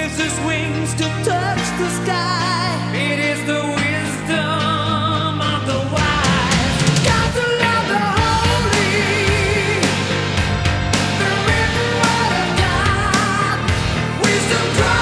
gives us wings to touch the sky. It is the